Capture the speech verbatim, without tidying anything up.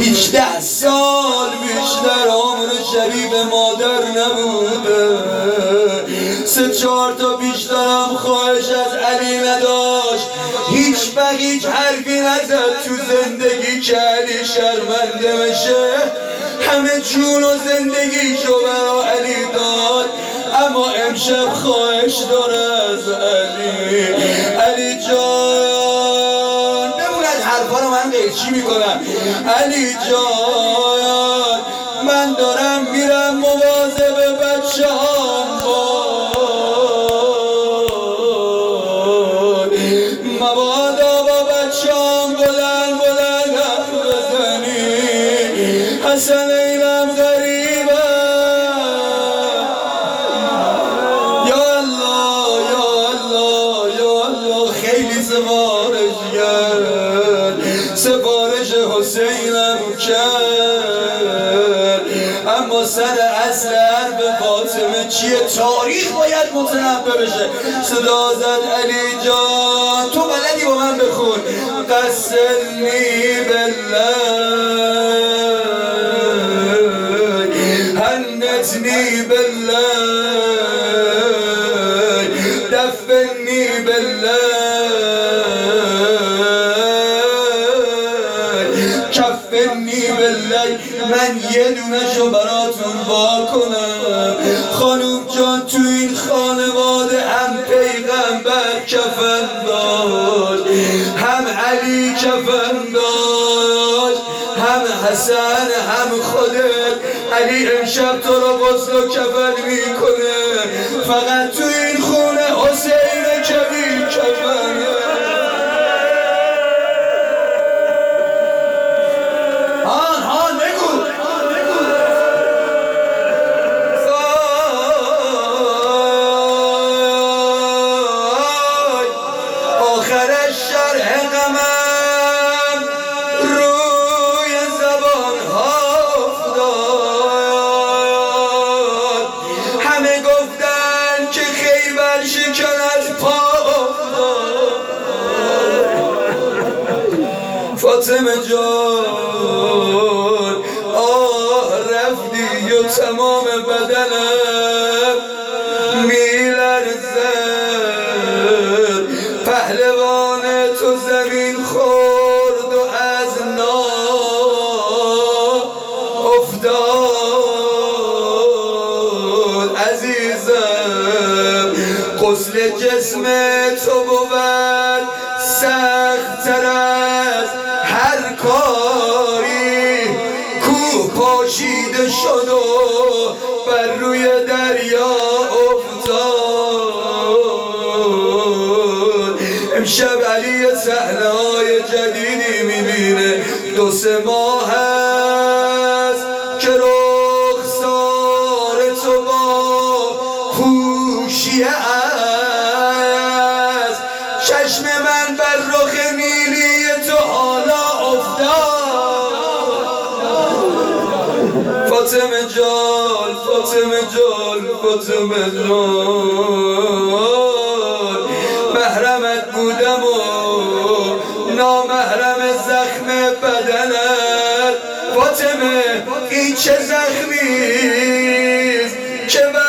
هیچده سال بیشتر عمر شریف مادر نبوده، سه چهار تا بیشترم خواهش از علی نداشت، هیچ وقت هیچ حرفی نزد تو زندگی که علی شرمنده بشه. همه جون و زندگیشو برا علی داد، اما امشب خواهش داره از علی. علی جان بموند، حرفا رو من قیچی میکنم. علی جان من دارم میرم مواظب بچه هم باد، مبادا با بچه هم بلند بلند حرف بزنی. حسن اینم غریبه، یا الله یا الله یا الله. خیلی سفارش کرد، سفارش حسینم کرد، اما سر اصل حرف فاطمه چیه؟ تاریخ باید متنبه بشه. صدا زد علی جان تو بلدی با من بخون. قسمی بالله هنتنی بالله دفنی بالله کفنی بالله. من یه دونه شو براتون وا کنم. خانوم جان تو این خانواده هم پیغمبر کفن داشت، هم علی کفن داشت، هم حسن هم خودت. علی امشب تو رو غسل و کفن میکنه، فقط تو این خونه حسین کبیر کفنه. آن آن بگو آخرش شرح غمم روی زبان ها افتاد. همه گفتن که خیبر شکن از پا افتاد. فاطمه جان آه رفتی و تمام بدنم میلرزد. پهلوان تو زمین خورد و از نام افتاد. عزیزم غسل جسم تو بود سخت تر از هر کاری کو پاشیده شد و بر روی دریا افتاد. امشب علی صحنه های جدیدی میبینه. دو سه ماه هست که رخسار تو با خوشیه است. چشم من بر رخ نیلی تو حالا افتاد. فاطمه جان فاطمه جان فاطمه جان محرمت بودم و نامحرم زخم بدنت. فاطمه این چه زخمیست که